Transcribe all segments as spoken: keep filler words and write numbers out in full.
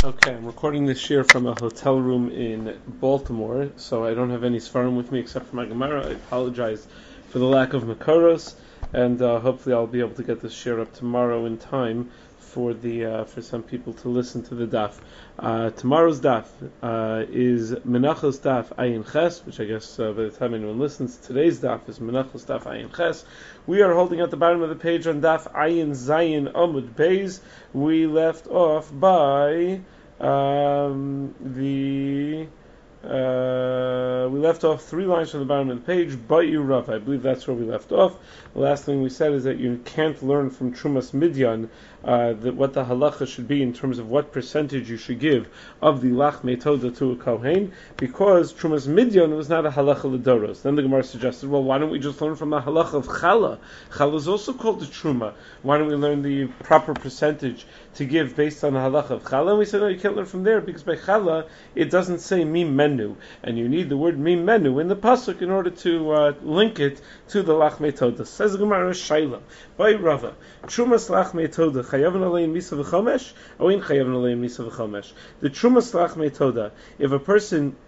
Okay, I'm recording this year from a hotel room in Baltimore, so I don't have any Sfarim with me except for my Gemara. I apologize for the lack of Makoros, and uh, hopefully I'll be able to get this share up tomorrow in time for the uh, for some people to listen to the daf. Uh, tomorrow's daf uh, is Menachos daf Ayin Ches, which I guess uh, by the time anyone listens, today's daf is Menachos daf Ayin Ches. We are holding at the bottom of the page on daf Ayin Zayin Amud Beis. We left off by um, the Uh, we left off three lines from the bottom of the page, Bayu Rav. I believe that's where we left off. The last thing we said is that you can't learn from Trumas Midyan uh, that what the halacha should be in terms of what percentage you should give of the lach metoda to a kohen, because Trumas Midyan was not a halacha l'doros. Then the Gemara suggested, well, why don't we just learn from the halacha of chala? Chala is also called the truma. Why don't we learn the proper percentage to give based on the halacha of chala? And we said, no, you can't learn from there because by chala it doesn't say mi menu, and you need the word mi menu in the pasuk in order to uh, link it to the lach metoda. Says the Gemara Shaila by Rava, Trumas lach metoda chayav alein misa v'chomesh, or in chayav alein misa v'chomesh. The Trumas lach metoda, if a person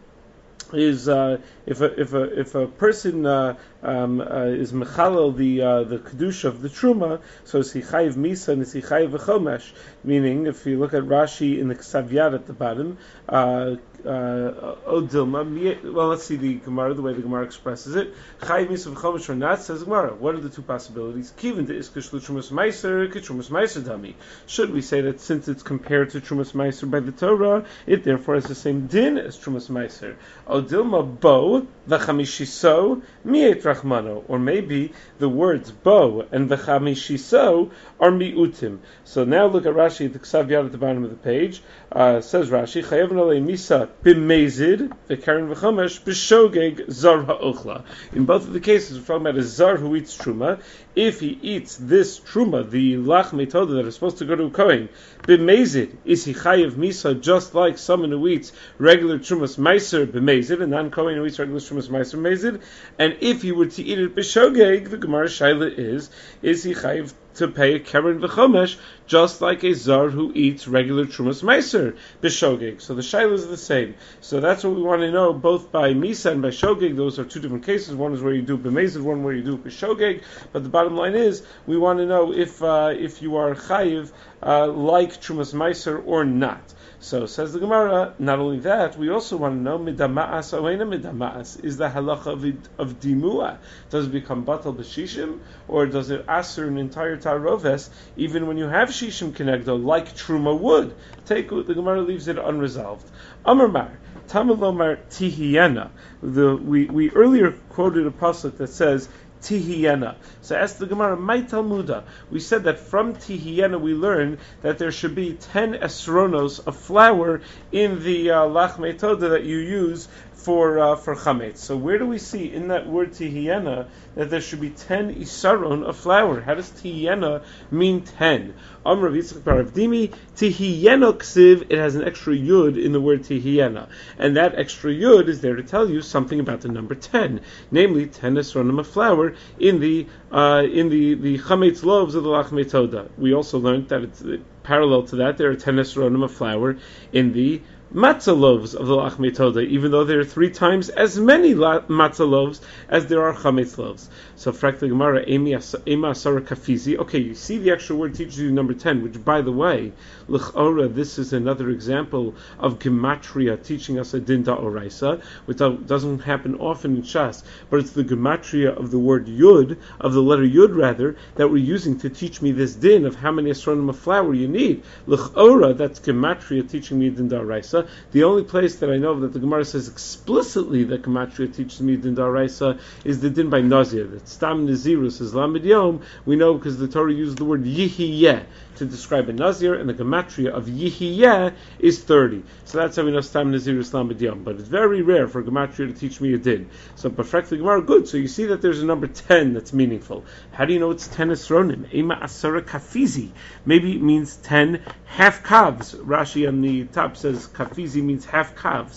is uh, if a if a if a person uh, um, uh, is mechalel the uh, the kedusha of the truma, so is he chayiv misa and is he chayiv v'chomesh? Meaning, if you look at Rashi in the Ksav Yad at the bottom, uh, uh, Odilma. Well, let's see the Gemara, the way the Gemara expresses it. Chayiv misa v'chomesh or not, says Gemara. What are the two possibilities? Kiven de iskish l'trumas meiser, kitrumas meiser dami. Should we say that since it's compared to trumas meiser by the Torah, it therefore has the same din as trumas meiser? Odilma bo v'chamishiso mi'et rachmano, or maybe the words bo and v'chamishiso are mi'utim. So now look at Rashi at the Ksav Yad at the bottom of the page. Uh, says Rashi, chayav nalei misa b'mezid v'karen v'chomesh b'shogeg zar ha'ochla. In both of the cases, we're talking about a zar who eats truma. If he eats this truma, the lach metoda that is supposed to go to a kohen, b'mezid, is he chayav misa just like someone who eats regular trumas meiser b'mezid, a non-kohen who eats regular trumas meiser b'mezid? And if he were to eat it b'shogeg, the Gemara Shaila is, is he chayav to pay a keren v'chomesh just like a zar who eats regular trumas meiser b'shogeg? So the shaila is the same. So that's what we want to know, both by misa and by shogeg. Those are two different cases. One is where you do b'mezid, one where you do b'shogeg. But the bottom line is, we want to know if uh, if you are chayiv uh, like trumas meiser or not. So says the Gemara, not only that, we also want to know midama'as oena midama'as. Is the halacha of, of dimua, does it become batal b'shishim, or does it aser an entire taroves even when you have shishim kenegdo like truma would? Take the Gemara leaves it unresolved. Amar mar Tamalomar tihiyena. The we we earlier quoted a pasuk that says Tihiyena. So ask the Gemara, my Talmuda. We said that from Tihiyena we learn that there should be ten esronos of flour in the uh, lach metoda that you use for uh, for chametz. So where do we see in that word Tihiyena that there should be ten isaron of flour? How does Tihiyena mean ten? Amr Rav Yitzchak bar Rav Dimi, Tihiyena ksiv, it has an extra yud in the word Tihiyena. And that extra yud is there to tell you something about the number ten, namely ten esronim of flour in the uh, in the, the chametz loaves of the lach metoda. We also learned that it's uh, parallel to that, there are ten esronim of flour in the matzah loaves of the lach metoda, even though there are three times as many la- matzah loaves as there are chametz loaves. So, frak the Gemara, ema asara kafizi. Okay, you see the extra word teaches you number ten, which, by the way, l'chora, this is another example of gematria teaching us a din da'oraisa, which doesn't happen often in Shas, but it's the gematria of the word yud, of the letter yud rather, that we're using to teach me this din of how many asronim of flour you need. L'chora, that's gematria teaching me din da'oraisa. The only place that I know that the Gemara says explicitly that gematria teaches me din da'oraisa is the din by Nazir. That stam nazirus is lamed yom. We know because the Torah used the word yihiyeh to describe a Nazir, and the gematria of yihiyeh is thirty. So that's how we know stam nazirus lamed yom. But it's very rare for gematria to teach me a din. So perfect the Gemara, good. So you see that there's a number ten that's meaningful. How do you know it's ten esronim? Ema asara kafizi. Maybe it means ten half calves. Rashi on the top says kafizi means half calves.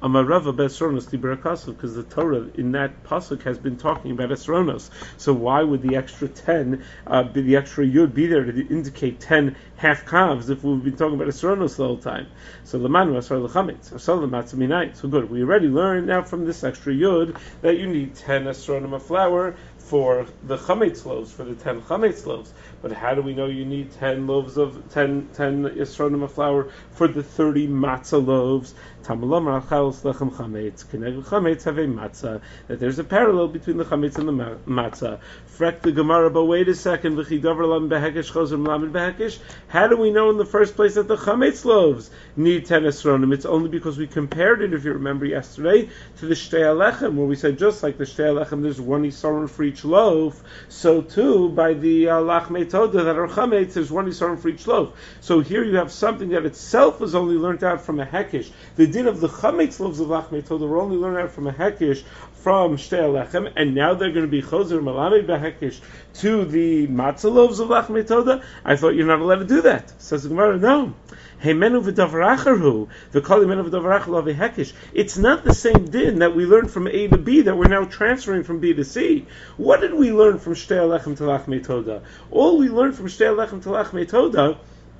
Amarava Besronos Tiberakasu, because the Torah in that pasuk has been talking about Esronos. So why would the extra ten, uh, be the extra yud be there to indicate ten half calves if we've been talking about Esronos the whole time? So Lamanu Asar Lechametz, Asar Lematzah Minai. So good. We already learned now from this extra yud that you need ten Esronim of flour for the chametz loaves, for the ten chametz loaves. But how do we know you need ten loaves of ten ten yisronim of flour for the thirty matzah loaves? Tamalam rachal lechem chametz keneged chametz have a matzah. That there's a parallel between the chametz and the matzah. Frek the Gemara, but wait a second. V'chidavar lam behekish chozim lam behekish. How do we know in the first place that the chametz loaves need ten yisronim? It's only because we compared it, if you remember yesterday, to the shtei alechem, where we said just like the shtei alechem, there's one yisronim for each loaf. So too, by the uh, lachmei toda that are chametz, there's one yisronim for each loaf. So here you have something that itself is only learned out from a hekish. The din of the chametz loaves of lachmei toda were only learned out from a hekish from shtei alechem, and now they're going to be chozer malamed behekish to the matzah loaves of lachmei toda. I thought you're not allowed to do that. Says the Gemara, no. It's not the same din that we learned from A to B that we're now transferring from B to C. What did we learn from Shtei Alechem to Lachmei Toda? All we learned from Shtei Alechem to Lachmei Toda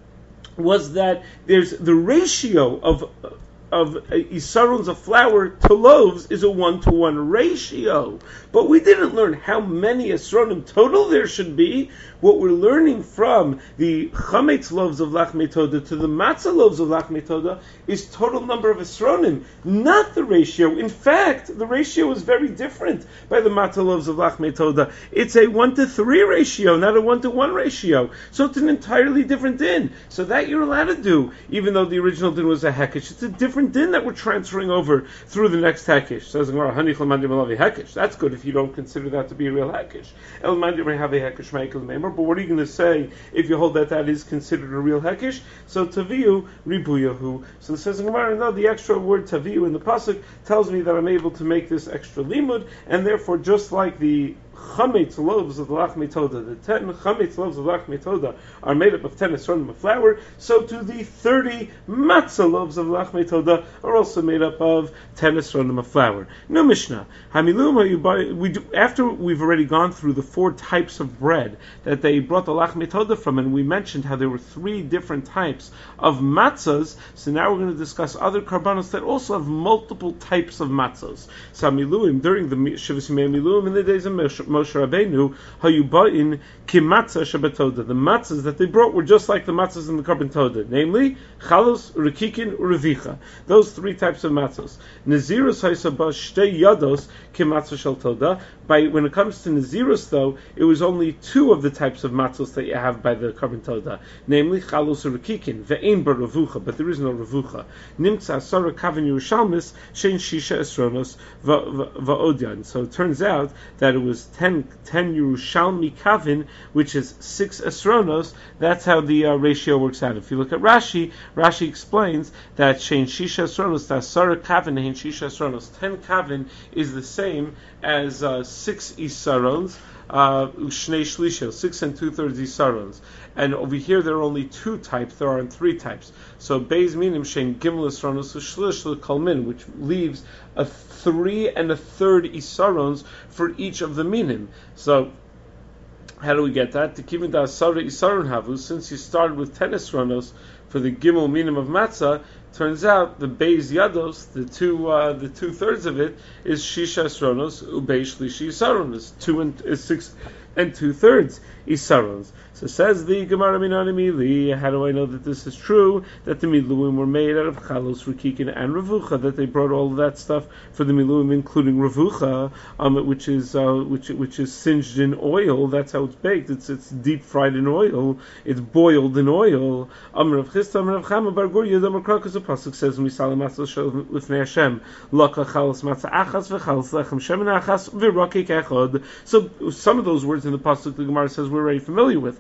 was that there's the ratio of of isarons of flour to loaves is a one-to-one ratio. But we didn't learn how many isronim total there should be. What we're learning from the chametz loaves of lachmei toda to the matzah loaves of lachmei toda is total number of isronim, not the ratio. In fact, the ratio is very different by the matzah loaves of lachmei toda. It's a one-to-three ratio, not a one-to-one ratio. So it's an entirely different din. So that you're allowed to do, even though the original din was a hekish. It's a different din that we're transferring over through the next hekish. Says Gemara, Hani chol mandir malavi hekish. That's good if you don't consider that to be a real hekish. El mandir may have a hekish ma'ikal meimer. But what are you going to say if you hold that that is considered a real hekish? So taviu ribuyahu. So it says in Gemara, no, the extra word taviu in the pasuk tells me that I'm able to make this extra limud, and therefore just like the chametz loaves of the lachmei toda, the ten chametz loaves of lachmei toda are made up of ten esronim of flour, so too the thirty matzah loaves of lachmei toda are also made up of ten esronim of flour. No Mishnah. Hamilum, we do, after we've already gone through the four types of bread that they brought the lachmei toda from, and we mentioned how there were three different types of matzahs, so now we're going to discuss other karbanos that also have multiple types of matzahs. So Miluim, during the Shivas Yimei Miluim in the days of Moshe Rabbeinu, hayubain kimatzah shabatoda. The matzahs that they brought were just like the matzahs in the Karban Toda, namely chalos, rekikin, revicha. Those three types of matzahs. Nazirus haisaba shtei yados kimatzah shel toda. By when it comes to nazirus, though, it was only two of the types of matzahs that you have by the Karban Toda, namely chalos or rekikin. Ve'ein bar revucha, but there is no revucha. Nimtza asara kavin Yerushalmis shein shisha esronos va'odyan. So it turns out that it was ten, ten Yerushalmi kavin, which is six esronos. That's how the uh, ratio works out. If you look at Rashi, Rashi explains that shein shisha esronos, that asara kavin hein shisha esronos. Ten kavin is the same as uh, six isarons, uh, shnei shlishel, six and two thirds isarons. And over here there are only two types. There aren't three types. So beis minim shein gimel esronos u'shlish l'kolmin, which leaves a three and a third isarons for each of the minim. So how do we get that? To kivin da asara isaron havu, since you started with ten esronos for the gimel minim of matzah, turns out the beis yados, the two uh, the two thirds of it is shisha esronos ubeis shlishi isaron, is two and is six and two thirds isarons. So says the Gemara Minani Mili, how do I know that this is true? That the miluim were made out of chalos, rekikin, and revucha. That they brought all of that stuff for the miluim, including revucha, um, which is uh, which which is singed in oil. That's how it's baked. It's it's deep fried in oil. It's boiled in oil. Amar Rav Chisda, Amar Rav Chama bar Guria, Amar Krakus. The pasuk says, "Misalam matzah shel lifnei Hashem, laka chalos matzah achas v'chalos lechem shemen achas v'rakik echad." So some of those words in the pasuk the Gemara says we're already familiar with.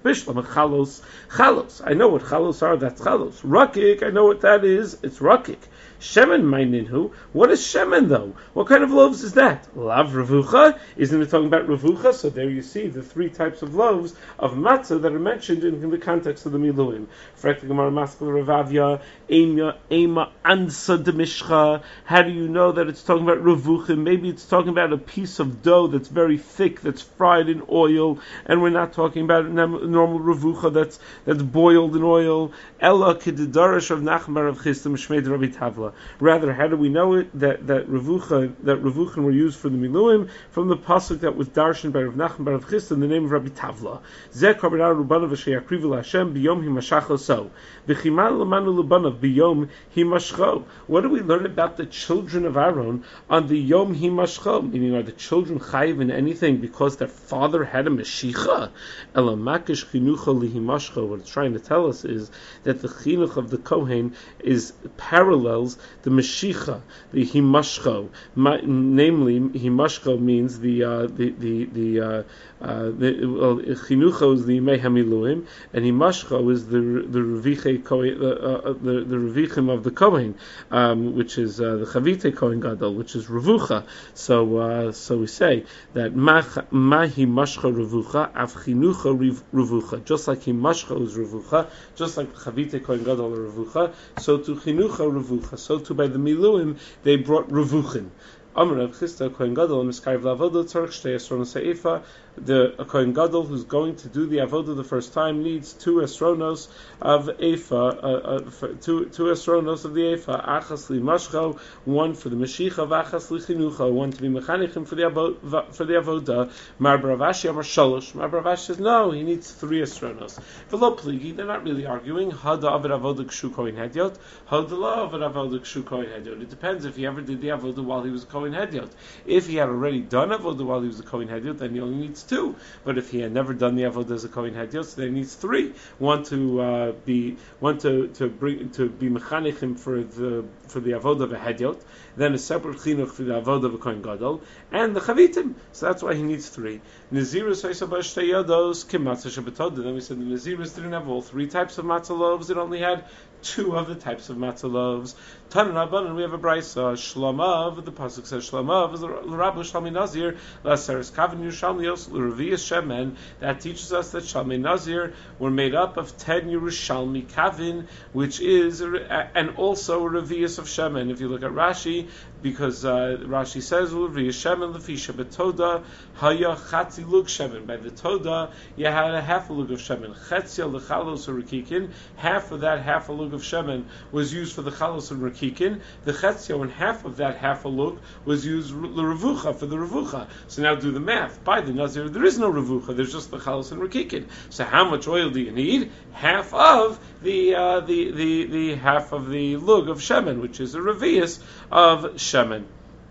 Bishlam chalos, chalos. I know what chalos are. That's chalos. Rakik. I know what that is. It's rakik. Shemen meininhu. What is shemen though? What kind of loaves is that? Lav revucha. Isn't it talking about revucha? So there you see the three types of loaves of matzah that are mentioned in, in the context of the miluim. Frekta Gemara Maskal Ravavia Ema Ema Ansa Demishcha. How do you know that it's talking about revucha? Maybe it's talking about a piece of dough that's very thick, that's fried in oil, and we're not talking about normal revucha that's that's boiled in oil. Ella kedidarash of Nachmar of Chistam Shmeid Rabbi Tavla. Rather, how do we know it that that revucha that revucha were used for the miluim from the pasuk that was darshan by Rav Nachman Bar Chisda in the name of Rabbi Tavla? Zeh karbanar rubanav v'sheyakrivu Hashem biyom himashachlo so v'chimal lamanu lubanav biyom himashcho. What do we learn about the children of Aaron on the yom himashcho? Meaning, are the children chayiv in anything because their father had a meshicha? Elamakish chinucha lihimashcho. What it's trying to tell us is that the chinuch of the kohen is parallels the Meshicha, the Himashcho. Ma, namely, Himashcho means the uh, the the the uh, uh, the well, Chinucho is the Yimei Hamiluim, and Himashcho is the the Reviche Kohen, uh, uh, the the Revichim of the Kohen, um, which is uh, the Chavite Kohen Gadol, which is Revucha. So uh, so we say that Ma Himashcho Revucha, Av Chinucho Revucha. Just like Himashcho is Revucha, just like Chavite Kohen Gadol are Revucha, so to Chinucho Revucha. So too by the Miluim, they brought Revuchin. Amar Rav Chisda Kohen Gadol Miskayv Lavodah Tzarich Shtei Esronos Ha'efa. The a Kohen Gadol who's going to do the avodah the first time needs two esronos of efa, uh, uh, two two esronos of the efa. Achas li mashcho, one for the meshicha, achas li chinucha, one to be mechanichim for the avodah. For the avodah, Mar Bravashi Amar Shalosh. Mar Bravashi says no, he needs three esronos. V'lo pligi, they're not really arguing. Hada avid avodah kshu kohen hedyot. Hada la avid avodah kshu kohen hedyot. It depends if he ever did the avodah while he was a kohen hedyot. If he had already done avodah while he was a kohen hedyot, then he only needs two. But if he had never done the avodah as a kohen hedyot, then he needs three. One to uh, be one to, to bring to be mechanichim for the for the avodah of a hedyot, then a separate chinuch for the avodah of a kohen gadol, and the chavitim. So that's why he needs three. Nazirus ha'isabah shtei yodos kimatzah shabatodah. Then we said the Nazirus didn't have all three types of matzah loaves; it only had two of the types of matzah loaves. Tanan Rabban, and we have a brayso shlamav. The pasuk says shlamav is the Rabbi Shalmi Nazir laseres kaven Yerushalmios l'revius shemen. That teaches us that Shalmi Nazir were made up of ten Yerushalmi kavin, which is and also a revius of shemen. If you look at Rashi, because uh, Rashi says l'revius shemen lefisha betoda haya chatzi lug shemen. By the toda, you had a half a lug of shemen. Chetzia lechalos urikikin. Half of that half a lug of shemen was used for the chalos and rikikin. The chetzio and half of that half a lug was used l'revucha for the revucha. So now do the math. By the nazir, there is no revucha. There's just the chalos and rikikin. So how much oil do you need? Half of the uh, the the the half of the lug of shemen, which is a revius of shemen.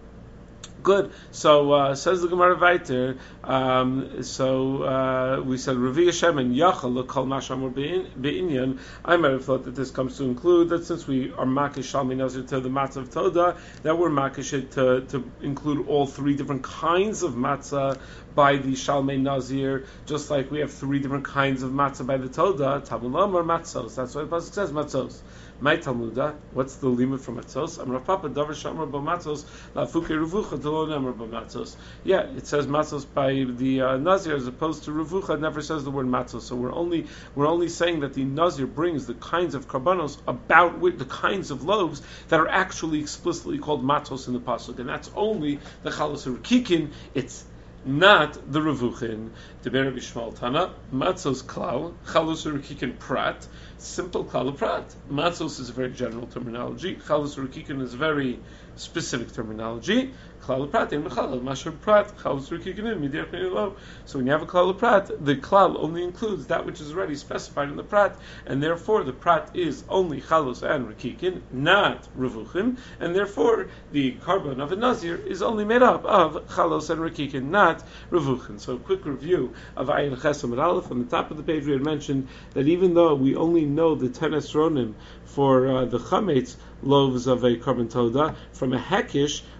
Good. So uh, says the Gemara weiter. Um, so uh, we said Revi Hashem and Yachal Kol Mashamur Be'inyan. I might have thought that this comes to include that since we are Makish Shalmi Nazir to the matzah of Toda, that we're Makish it to, to include all three different kinds of matzah by the Shalmei Nazir, just like we have three different kinds of matzah by the Toda. Tamulam or matzos. That's why the pasuk says matzos. My Talmuda, what's the limit for matzos? Amar Papa Davar Shamar B'matzos Lafuke Revucha Delon Amar B'matzos. Yeah, it says matzos by the uh, Nazir as opposed to Revucha. It never says the word matzos. So we're only we're only saying that the Nazir brings the kinds of karbanos about with the kinds of loaves that are actually explicitly called matzos in the pasuk, and that's only the chalos rikikin. It's not the revuchin. Deber b'shmal tana matzos klal chalos rikikin prat. Simple klal prat. Matzos is a very general terminology. Chalos rikikin is very specific terminology. Klal prat in mechalal mashur prat chalos rikikin in midiyach lo. So when you have a klal prat, the klal only includes that which is already specified in the prat, and therefore the prat is only chalos and rikikin, not revuchin, and therefore the carbon of a nazir is only made up of chalos and rikikin, not revuchin. So a quick review of Ayin Chesam Aleph. On the top of the page we had mentioned that even though we only know the ten esronim for uh, the chametz loaves of a carbon toda, from a hekish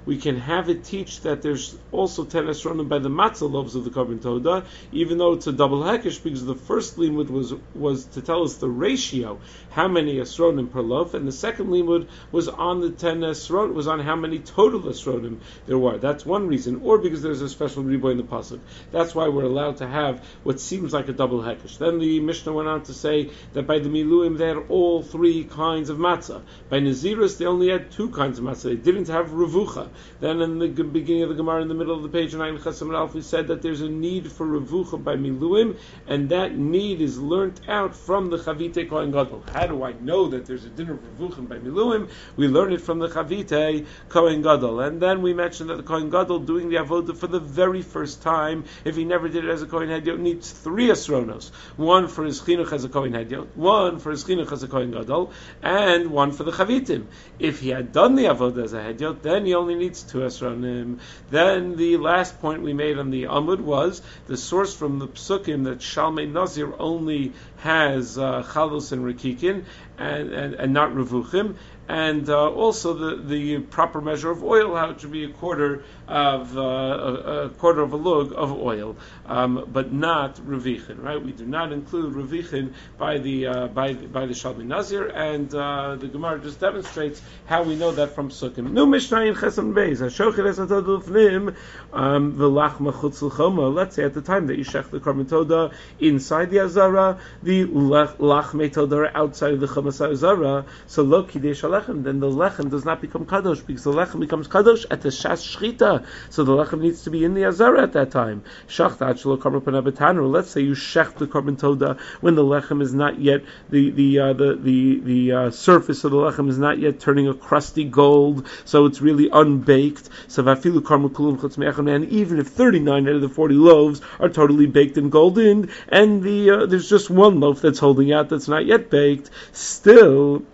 we can have it teach that there's also ten esronim by the matzah loaves of the Korban Toda, even though it's a double hekesh, because the first limud was was to tell us the ratio, how many esronim per loaf, and the second limud was on the ten esronim, was on how many total esronim there were. That's one reason, or because there's a special riboy in the pasuk. That's why we're allowed to have what seems like a double hekesh. Then the Mishnah went on to say that by the miluim they had all three kinds of matzah. By Nazirus they only had two kinds of matzah. They didn't have revucha. Then in the beginning of the Gemara, in the middle of the page, in Ayin Chesam Alf, we said that there's a need for revucha by miluim, and that need is learnt out from the Chavite Kohen Gadol. How do I know that there's a din of revucha by miluim? We learn it from the Chavite Kohen Gadol. And then we mentioned that the Kohen Gadol doing the avodah for the very first time, if he never did it as a Kohen Hedyot, needs three asronos. One for his chinuch as a Kohen Hedyot, one for his chinuch as a Kohen Gadol, and one for the Chavitim. If he had done the avodah as a Hedyot, then he only needs two asronim. Then the last point we made on the Amud was the source from the Psukim that Shalmei Nazir only has uh, Chalos and Rekikin and, and, and not Revuchim, and uh, also the, the proper measure of oil, how it should be a quarter of uh, a, a quarter of a lug of oil, um, but not Revichin, right? We do not include Revichin by the uh, by by the Shalmei Nazir, and uh, the Gemara just demonstrates how we know that from Sukkim. No Mishnah in Chesam Beis, Hashochet es atod lefnim, the lachma chutz l'choma. Let's say at the time that you shech the Korban Toda inside the Azara, the lachme Toda outside of the Chamas Azara, so lo kidesh lechem, then the lechem does not become kadosh, because the lechem becomes kadosh at the shas shchita. So the lechem needs to be in the azara at that time. Shachta shelo karban panabetanu. Let's say you shech the Korban Toda when the lechem is not yet the the uh, the the the uh, surface of the lechem is not yet turning a crusty gold, so it's really unbaked. So vafilu karban kulum chutz me'echad, and even if thirty-nine out of the forty loaves are totally baked and golden, and the uh, there's just one loaf that's holding out that's not yet baked, still.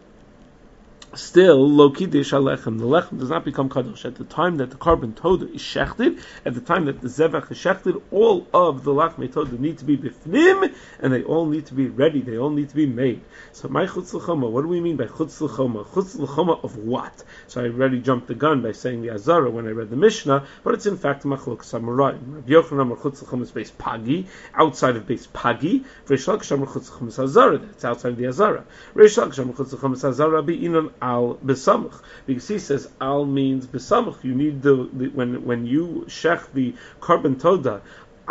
Still, lo kiddush halechem. The lechem does not become kadosh at the time that the Korban Toda is shechted. At the time that the zevach is shechted, all of the lachmei Toda need to be bifnim, and they all need to be ready. They all need to be made. So, my chutz l'choma. What do we mean by chutz l'choma? Chutz l'choma of what? So, I already jumped the gun by saying the Azara when I read the Mishnah, but it's in fact machlok samurai. Rabbi Yochanan amar chutz l'choma is based pagi, outside of base pagi. Reish Lakish amar chutz l'choma is Azara. That's outside of the Azara. Reish Lakish amar chutz l'choma is Azara bi'inon al besamach, because he says al means besamach. You need the, the when when you shech the Korban Toda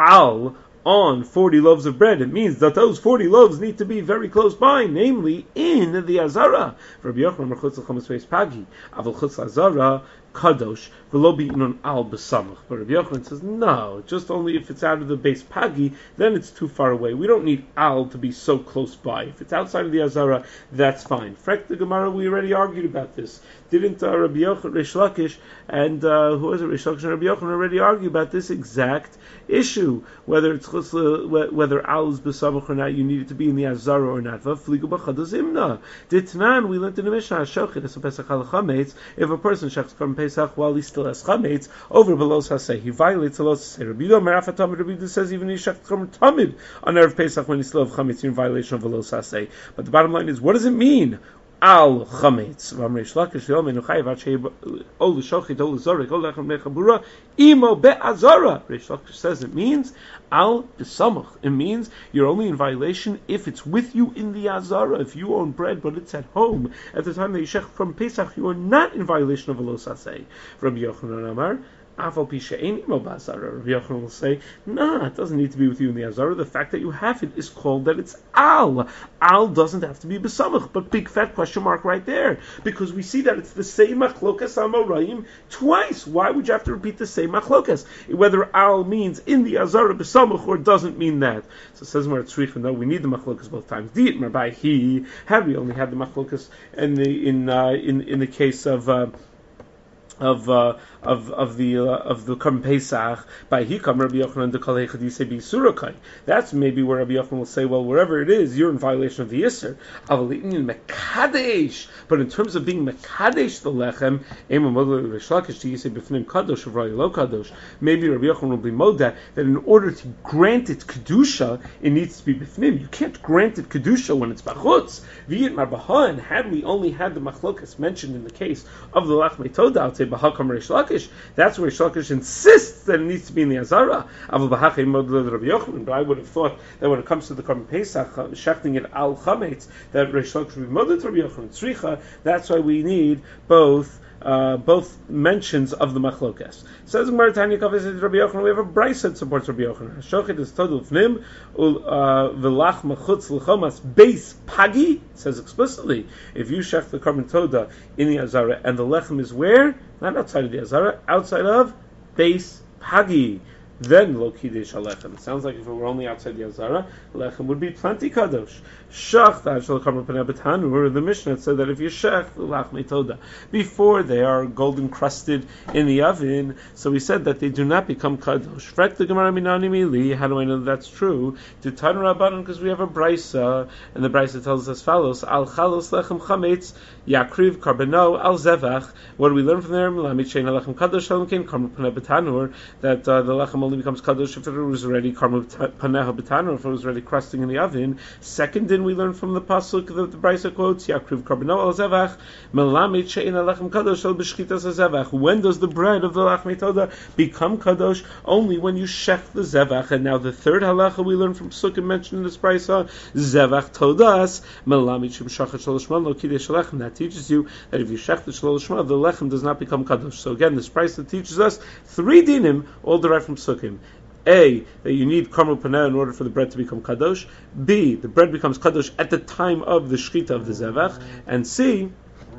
al on forty loaves of bread, it means that those forty loaves need to be very close by, namely in the Azara. Rabbi Yochanan chutz l'choma is pagi, aval chutz Azara kadosh v'lo bi'inon al besamach. But Rabbi Yochanan says no, just only if it's out of the base pagi, then it's too far away. We don't need al to be so close by. If it's outside of the Azara, that's fine. Frek the Gemara, we already argued about this. Didn't uh, Rabbi Yochanan, Reish Lakish, and uh, who was it? Reish Lakish and Rabbi Yochanan already argue about this exact issue, whether it's whether al is besamach or not. You need it to be in the Azara or not. V'fligu b'chadaz imna. Ditnan, we learned in the Mishnah, Shochet es pesach al chametz. If a person shechs from Pesach while he still has chametz over below saseh, he violates the law saseh. Rabbi Yehuda Merafat Tamid, Rabbi Yehuda says even if he shechs from Tamid on erev Pesach when he still has chametz, you're in violation of below saseh. But the bottom line is, what does it mean? Al chametz. Reish Lakish v'yom enuchayev atzei ol shochet ol zorek ol lechem mechabura imo be'azara. Reish Lakish says it means al besamach. It means you're only in violation if it's with you in the azara. If you own bread but it's at home at the time that you shech from Pesach, you are not in violation of lo saseh. Rabbi Yochanan Amar. Afal pisha ein imo ba'azara. Rabbi Yochanan will say, nah, it doesn't need to be with you in the azara. The fact that you have it is called that it's al. Al doesn't have to be besamach, but big fat question mark right there, because we see that it's the same machlokas amoraim twice. Why would you have to repeat the same machlokas? Whether al means in the azara besamach or doesn't mean that. So it says more tzricha. No, we need the machlokas both times. Diit marbai he. Had we only had the machlokas in the in uh, in in the case of. Uh, Of uh, of of the uh, of the Korban Pesach by Hikam Rabbi Yochanan de Kalei Chadisei B'Surakai. That's maybe where Rabbi Yochanan will say, well, wherever it is, you're in violation of the Yisr. Avalitin in Mekadesh, but in terms of being Mekadesh the lechem, Ema Model Reish Lakish Chadisei B'Fnim Kadosh of Raya Lo Kadosh. Maybe Rabbi Yochanan will be moda that in order to grant it kedusha, it needs to be B'Fnim. You can't grant it kedusha when it's bachutz. V'yit Marbahan. Had we only had the machlokas mentioned in the case of the lachmei Toda, Bahakam Reish Lakish. That's where Reish Lakish insists that it needs to be in the Azara. Aval Bahakam Model Rabbi Yochanan. But I would have thought that when it comes to the Korban Pesach, shechting it al chametz, that Reish Lakish would be Model Rabbi Yochanan Tzricha. That's why we need both. Uh, both mentions of the machlokes. Says Gemara Tanya Kaveh Rabbi Yochanan. We have a brayso that supports Rabbi Yochanan. Shochet is todul fnim ul v'lach machutz l'chomas beis pagi. Says explicitly, if you shech the korban toda in the azara and the lechem is where? Not outside of the azara, outside of beis pagi. Then lo kiddush halechem. It sounds like if it were only outside the azara, lechem would be plenty kadosh. Shach that shel karma paneh b'tanur. The Mishnah said that if you shech lach metoda before they are golden crusted in the oven, so we said that they do not become kadosh. Frek the Gemara minani mili. How do I know that that's true? To tan rabbanon, because we have a brayso, and the brayso tells us as follows: al chalos lechem chametz yakriv karbano al zevach. What do we learn from there? Lamit shein lechem kadosh halomkein karma paneh b'tanur. That uh, the lechem only becomes kadosh if it was already karma paneh b'tanur, if it was already crusting in the oven. Second, then we learn from the pasuk that the brayso quotes yakriv karbano al zevach melamit shein lechem kadosh al b'shchitas zevach. When does the bread of the lach metoda become kadosh? Only when you shech the zevach. And now the third halacha we learn from Sukkim mentioned in this brayso, zevach todas melamit shem shachat shalosh man lo kiddush lechem. That teaches you that if you shech the shalosh man, the lechem does not become kadosh. So again, this brayso teaches us three dinim, all derived from Sukkim. A, that you need karmel paneh in order for the bread to become kadosh. B, the bread becomes kadosh at the time of the shchita of the zevach. And C,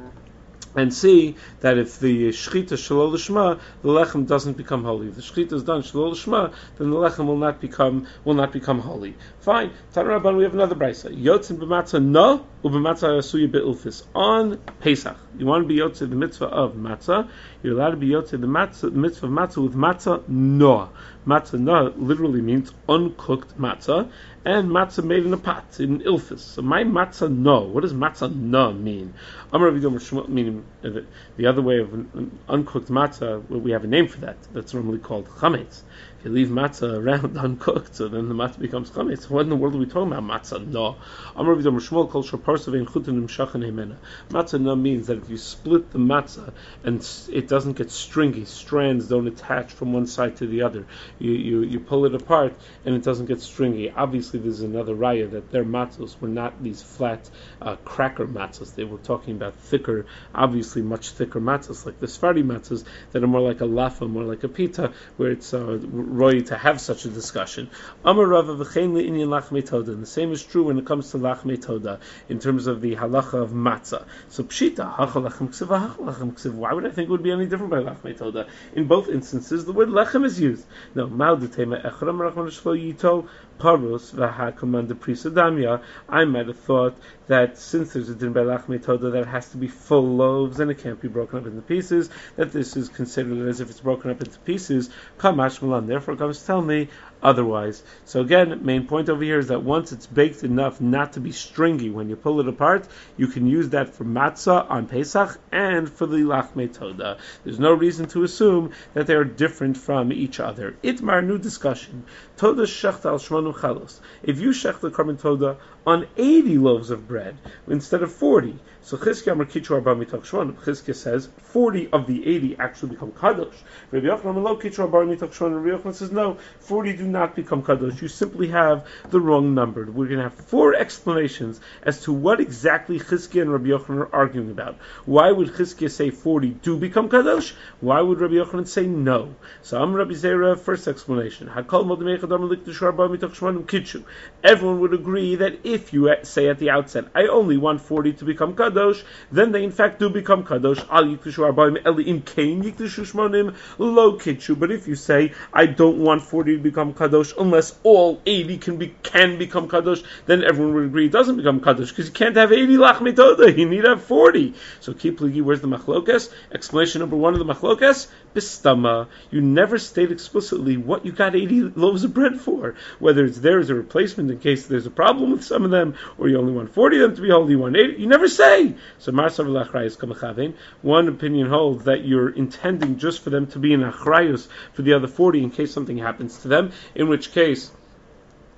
and see that if the shchita shalol lishma, the lechem doesn't become holy. If the shchita is done shalol lishma, then the lechem will not become will not become holy. Fine. Tana Rabban, we have another brayso. Yotzin b'matzah no, u'b'matzah asuya be'ilfis. On Pesach, you want to be yotzin the mitzvah of matzah. You're allowed to be yotzin the matzah, the mitzvah of matzah with matzah no. Matzah no literally means uncooked matzah, and matzah made in a pot, in ilfis. So my matzah no, what does matzah no mean? Amar Rabbi Shmuel, meaning the other way of an uncooked matzah, we have a name for that. That's normally called chametz. If you leave matzah around uncooked, so then the matzah becomes chametz. What in the world are we talking about matzah no? Amar Rabbi Shmuel kol shaparsa vein chutin imshachan hemena. Matzah no means that if you split the matzah and it doesn't get stringy, strands don't attach from one side to the other. You you, you pull it apart and it doesn't get stringy. Obviously, there's another raya that their matzahs were not these flat uh, cracker matzahs. They were talking about thicker, obviously much thicker matzahs, like the Sephardi matzahs that are more like a lafa, more like a pita, where it's uh, roy to have such a discussion. Amar Rava v'chein le'inyan lach metoda. And the same is true when it comes to lach metoda in terms of the halacha of matzah. So pshita hacha lachem ksiv, hacha lachem ksiv. Why would I think it would be any different by lach metoda? In both instances, the word lechem is used. No, mal detema echram rachman shlo yito parus v'hakamanda prisadamya. I might have thought that since there's a din by lach metoda that it has to be full loaves and it can't be broken up into pieces, that this is considered as if it's broken up into pieces. Kamash malan. Therefore, comes to tell me otherwise. So again, main point over here is that once it's baked enough not to be stringy, when you pull it apart, you can use that for matzah on Pesach and for the lach metoda. There's no reason to assume that they are different from each other. Itmar, new discussion. Toda shechta al shmonu chalos. If you shech the korban toda on eighty loaves of bread instead of forty, so Chizkiah Amar Kitchu Arba Mitoch Shmonu. Chizkiah says forty of the eighty actually become kadosh. Rabbi Yochanan Lo Kitchu Arba Mitoch Shmonu. Rabbi Yochanan says no, forty do not become kadosh. You simply have the wrong number. We're going to have four explanations as to what exactly Chizkiah and Rabbi Yochanan are arguing about. Why would Chizkiah say forty do become kadosh? Why would Rabbi Yochanan say no? So I'm Rabbi Zera. First explanation. Hakol Modemei Chadam Likdush Arba Mitoch Shmonu Kitchu. Everyone would agree that if you say at the outset, I only want forty to become kadosh, then they in fact do become kadosh. Al yikdushu arbaim eli im kain yikdushu shmonim lo kitchu. But if you say I don't want forty to become kadosh unless all eighty can be can become kadosh, then everyone would agree it doesn't become kadosh because you can't have eighty lach mitoda. You need to have forty. So keep ligi. Where's the machlokes? Explanation number one of the machlokes: bistama. You never state explicitly what you got eighty loaves of bread for. Whether it's there as a replacement in case there's a problem with some of them, or you only want forty of them to be holy. You want eighty. You never say. So Marsav Lachrayus Kamachavin. One opinion holds that you're intending just for them to be in Achrayus for the other forty in case something happens to them, in which case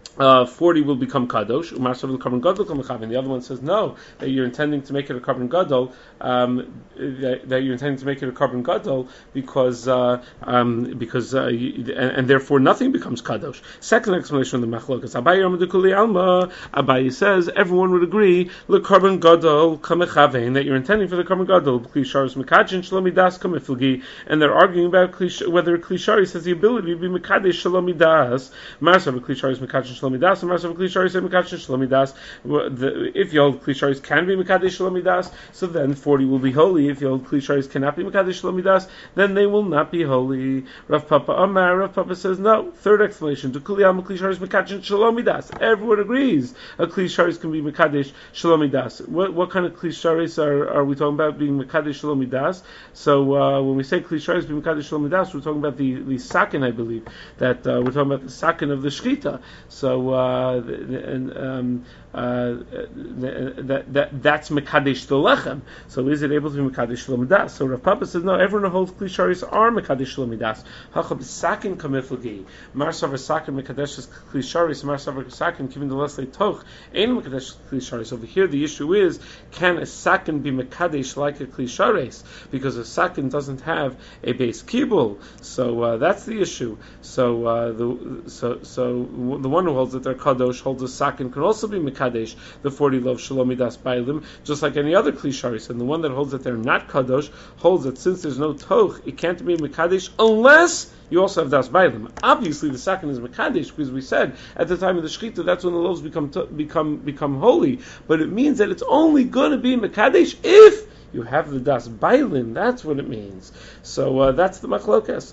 Uh, forty will become kadosh. Umarsav carbon gadol kamechavin. The other one says no, that you're intending to make it a carbon gadol. Um, that, that you're intending to make it a carbon gadol because uh, um, because uh, you, and, and therefore nothing becomes kadosh. Second explanation of the machlokas. Abaye Ramadukuli Alma. Abaye says everyone would agree le carbon gadol kamechavin that you're intending for the carbon gadol. Klisharis mekadjin shlomidas kamefilgi, and they're arguing about klish, whether klisharis has the ability to be mekadesh shlomidas. Marsav klisharis mekadjin shlomidas, and Marsav klisharis and mekadjin shlomidas. If you hold klisharis can be mekadesh shlomidas, so then forty will be holy. If you hold klisharis cannot be mekadesh shlomidas, then they will not be holy. Rav Papa Amar, Rav Papa says no. Third explanation: to kuliyam klisharis mekadjin shlomidas. Everyone agrees a klisharis can be mekadesh shlomidas. What what kind of klisharis are are we talking about being mekadesh shlomidas? So uh, when we say klisharis be mekadesh shlomidas, we're talking about the the sakin, I believe that uh, we're talking about the sakin of the shchita. So uh, and um, uh, that that that's mekadesh the lechem. So is it able to be mekadesh shlomidas? So Rav Papa says no. Everyone holds klisharis are mekadesh shlomidas. Hachab sakin kamiflagi marsav sakin mekadesh klisharis marsav sakin given the lesle toch ein mekadesh klisharis. Over here the issue is, can a sakin be mekadesh like a klisharis? Because a sakin doesn't have a base kibul. So uh, that's the issue. So uh, the so so the one who holds that they're kadosh holds a sakin can also be mekadesh the forty loaves shalomidas bailim, just like any other klisharis. And the one that holds that they're not kadosh holds that since there's no toch, it can't be mekadesh unless you also have das bailim. Obviously, the sakin is mekadesh because we said at the time of the shechita that's when the loaves become t- become become holy. But it means that it's only going to be mekadesh if you have the das bailin. That's what it means. So uh, that's the machlokas.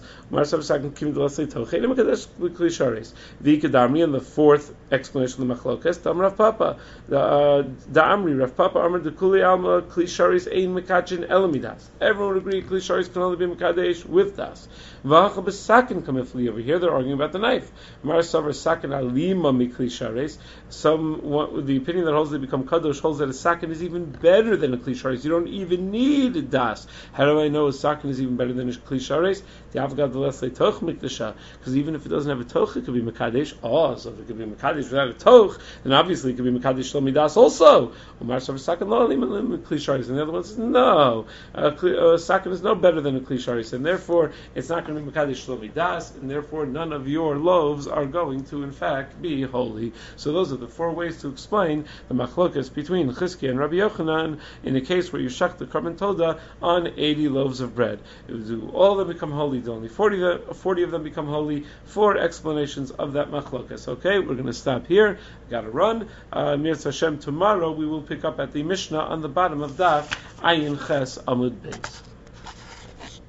The kedamri, and the fourth explanation of the machlokas. Dam Rav Papa, the uh, Amri Rav Papa Amr the Kuli Alma Klisharis ein mekachin elamidas. Everyone would agree Klisharis can only be mekadesh with das. V'acha b'sakin kamifli. Over here they're arguing about the knife. Mar savar sakin alima miklisharis. Some what, the opinion that holds they become kadosh holds that a sakin is even better than a klisharis. You don't even need a das. How do I know a sakin is even better than a klisharis? The avgad the lesle toch mikdasha. Because even if it doesn't have a toch, it could be mekadesh. Oh, so if it could be mekadesh without a toch, then obviously it could be mekadesh shlomidas also. Mar savar sakin lo alima miklisharis. And the other one says no, a, a sakin is no better than a klisharis, and therefore it's not going to be mekadesh shlomidas, and therefore none of your loaves are going to in fact be holy. So those are the four ways to explain the machlokas between Chizkiah and Rabbi Yochanan in a case where you shach the carbon toda on eighty loaves of bread. It would do all of them become holy, do only forty, forty of them become holy. Four explanations of that machlokas. Okay, we're going to stop here. Got to run. Uh, Mirz Hashem, tomorrow we will pick up at the Mishnah on the bottom of Daf Ayin Ches Amud Beis.